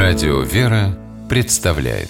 Радио «Вера» представляет.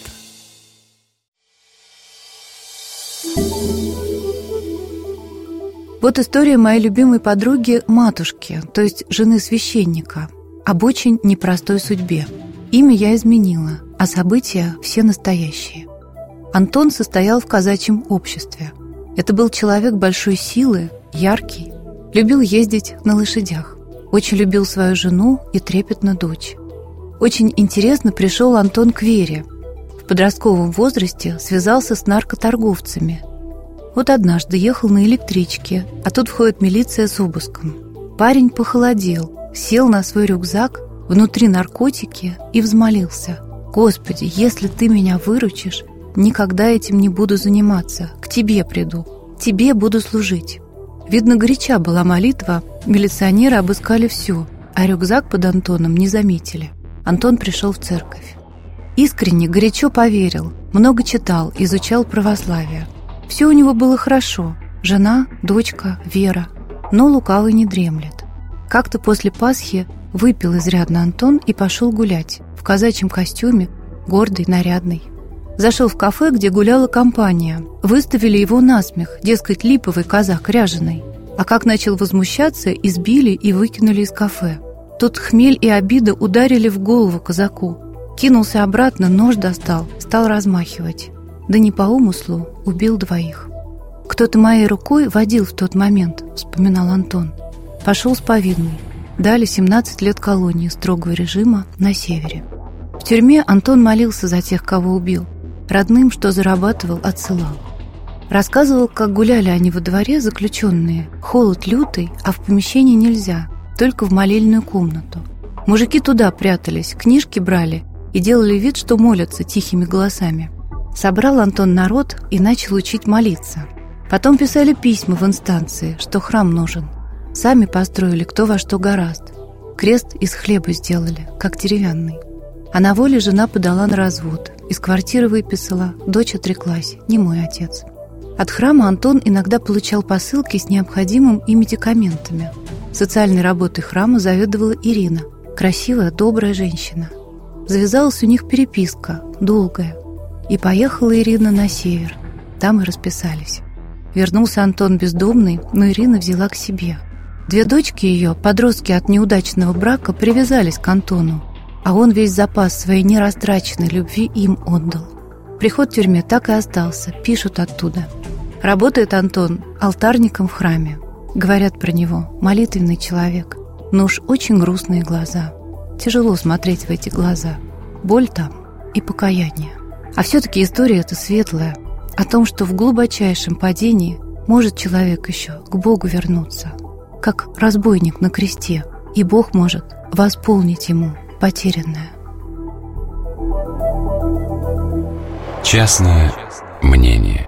Вот история моей любимой подруги матушки, то есть жены священника, об очень непростой судьбе. Имя я изменила, а события все настоящие. Антон состоял в казачьем обществе. Это был человек большой силы, яркий, любил ездить на лошадях, очень любил свою жену и трепетно дочь. Очень интересно пришел Антон к вере. В подростковом возрасте связался с наркоторговцами. Вот однажды ехал на электричке, а тут входит милиция с обыском. Парень похолодел, сел на свой рюкзак, внутри наркотики и взмолился: «Господи, если ты меня выручишь, никогда этим не буду заниматься, к тебе приду, тебе буду служить». Видно, горяча была молитва, милиционеры обыскали все, а рюкзак под Антоном не заметили. Антон пришел в церковь. Искренне, горячо поверил, много читал, изучал православие. Все у него было хорошо: жена, дочка, вера. Но лукавый не дремлет. Как-то после Пасхи выпил изрядно Антон и пошел гулять в казачьем костюме, гордый, нарядный. Зашел в кафе, где гуляла компания. Выставили его насмех, дескать, липовый казак ряженый. А как начал возмущаться, избили и выкинули из кафе. Тут хмель и обида ударили в голову казаку. Кинулся обратно, нож достал, стал размахивать. Да не по умыслу, убил двоих. «Кто-то моей рукой водил в тот момент», — вспоминал Антон. Пошел сповидный. Дали 17 лет колонии строгого режима на севере. В тюрьме Антон молился за тех, кого убил. Родным, что зарабатывал, отсылал. Рассказывал, как гуляли они во дворе, заключенные. Холод лютый, а в помещении нельзя, только в молельную комнату. Мужики туда прятались, книжки брали и делали вид, что молятся тихими голосами. Собрал Антон народ и начал учить молиться. Потом писали письма в инстанции, что храм нужен. Сами построили кто во что горазд. Крест из хлеба сделали, как деревянный. А на воле жена подала на развод. Из квартиры выписала, дочь отреклась, не мой отец. От храма Антон иногда получал посылки с необходимым и медикаментами. Социальной работой храма заведовала Ирина, красивая, добрая женщина. Завязалась у них переписка, долгая. И поехала Ирина на север. Там и расписались. Вернулся Антон бездомный, но Ирина взяла к себе. 2 дочки ее, подростки от неудачного брака, привязались к Антону, а он весь запас своей нерастраченной любви им отдал. Приход в тюрьме так и остался, пишут оттуда. Работает Антон алтарником в храме. Говорят про него: молитвенный человек, но уж очень грустные глаза. Тяжело смотреть в эти глаза. Боль там и покаяние. А все-таки история эта светлая, о том, что в глубочайшем падении может человек еще к Богу вернуться, как разбойник на кресте, и Бог может восполнить ему потерянное. Частное мнение.